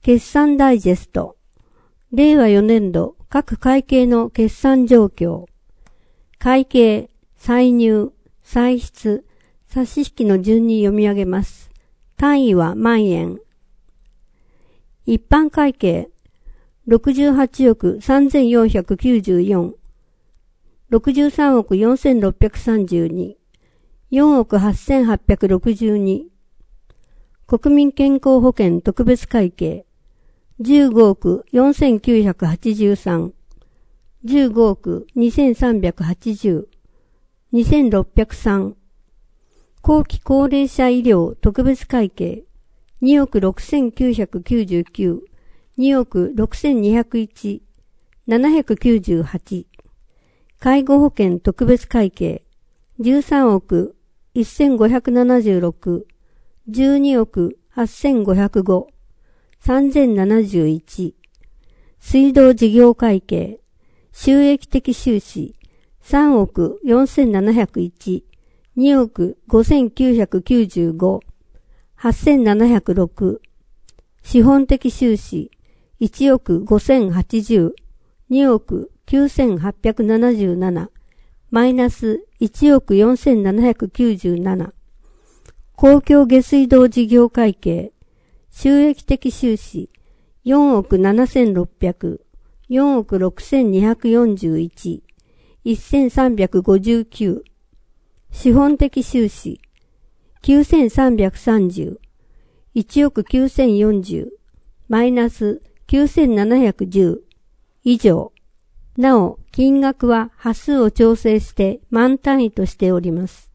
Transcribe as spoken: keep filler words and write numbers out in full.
決算ダイジェスト。れいわよねんど各会計の決算状況。会計、歳入、歳出、差し引きの順に読み上げます。単位は万円。一般会計、ろくじゅうはちおくさんぜんよんひゃくきゅうじゅうよん、ろくじゅうさんおくよんせんろっぴゃくさんじゅうに、よんおくはっせんはっぴゃくろくじゅうに、国民健康保険特別会計、じゅうごおくよんせんきゅうひゃくはちじゅうさん、じゅうごおくにせんさんびゃくはちじゅう、にせんろっぴゃくさん、後期高齢者医療特別会計、におくろくせんきゅうひゃくきゅうじゅうきゅう、におくろくせんにひゃくいち、ななひゃくきゅうじゅうはち、介護保険特別会計、じゅうさんおくせんごひゃくななじゅうろく、じゅうにおくはっせんごひゃくご、さんぜんななじゅういち、水道事業会計、収益的収支、さんおくよんせんななひゃくいち、におくごせんきゅうひゃくきゅうじゅうご、はっせんななひゃくろく、資本的収支、いちおくごせんはちじゅう、におくきゅうせんはっぴゃくななじゅうなな、マイナスいちおくよんせんななひゃくきゅうじゅうなな、公共下水道事業会計、収益的収支、よんおくななせんろっぴゃく、よんおくろくせんにひゃくよんじゅういち、せんさんびゃくごじゅうきゅう、資本的収支、きゅうせんさんびゃくさんじゅう、いちおくきゅうせんよんじゅう、マイナスきゅうせんななひゃくじゅう、以上。なお、金額は端数を調整して万単位としております。